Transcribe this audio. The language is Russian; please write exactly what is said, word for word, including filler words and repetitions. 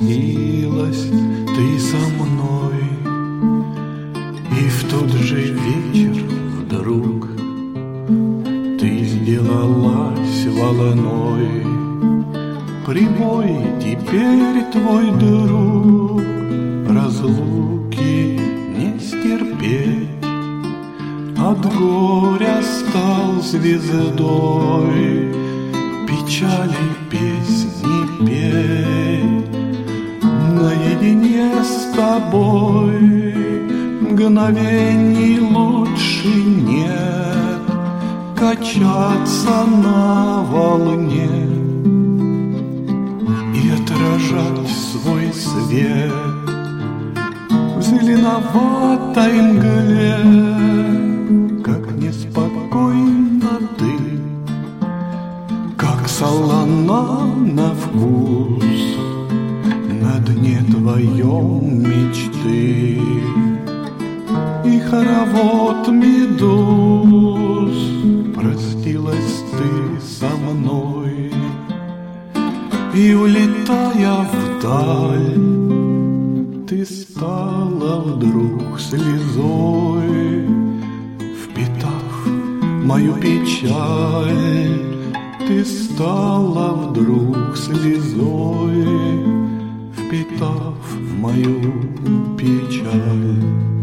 простилась ты со мной, и в тот же вечер вдруг ты сделалась волной. Прямой теперь твой друг, разлуки не стерпеть, от горя стал звездой, печали песни петь. Наедине с тобой мгновений лучше нет, качаться на волне и отражать свой свет в зеленоватой мгле. Как неспокойно ты, как солона на вкус на дне твоем мечты, и хоровод медуз. Простилась ты со мной, и, улетая вдаль, ты стала вдруг слезой, впитав мою печаль. Ты стала вдруг слезой, впитав мою печаль.